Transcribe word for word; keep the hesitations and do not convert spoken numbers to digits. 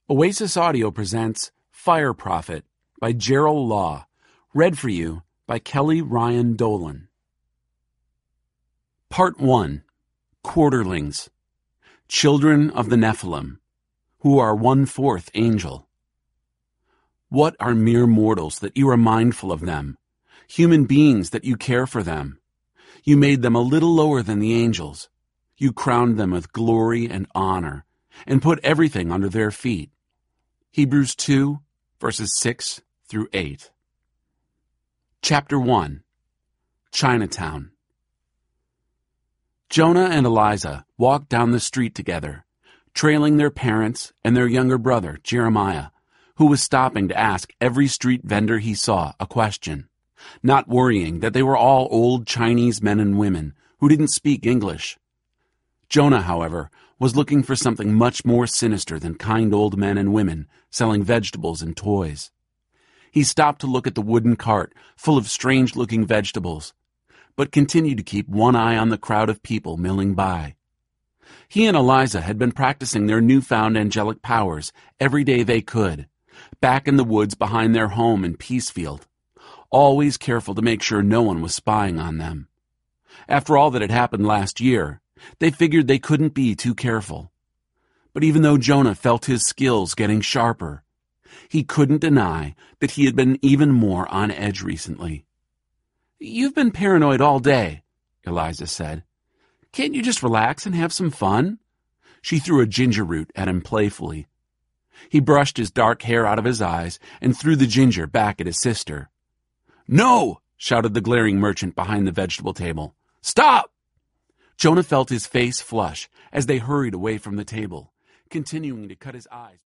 Oasis Audio presents Fire Prophet by Gerald Law, read for you by Kelly Ryan Dolan. Part one. Quarterlings, Children of the Nephilim, who are one-fourth angel. What are mere mortals that you are mindful of them, human beings that you care for them? You made them a little lower than the angels. You crowned them with glory and honor, and put everything under their feet. Hebrews two, verses six through eight. Chapter one. Chinatown. Jonah and Eliza walked down the street together, trailing their parents and their younger brother, Jeremiah, who was stopping to ask every street vendor he saw a question, not worrying that they were all old Chinese men and women who didn't speak English. Jonah, however, was looking for something much more sinister than kind old men and women selling vegetables and toys. He stopped to look at the wooden cart full of strange-looking vegetables, but continued to keep one eye on the crowd of people milling by. He and Eliza had been practicing their newfound angelic powers every day they could, back in the woods behind their home in Peacefield, always careful to make sure no one was spying on them. After all that had happened last year, they figured they couldn't be too careful. But even though Jonah felt his skills getting sharper, he couldn't deny that he had been even more on edge recently. "You've been paranoid all day," Eliza said. "Can't you just relax and have some fun?" She threw a ginger root at him playfully. He brushed his dark hair out of his eyes and threw the ginger back at his sister. "No!" shouted the glaring merchant behind the vegetable table. "Stop!" Jonah felt his face flush as they hurried away from the table, continuing to cut his eyes.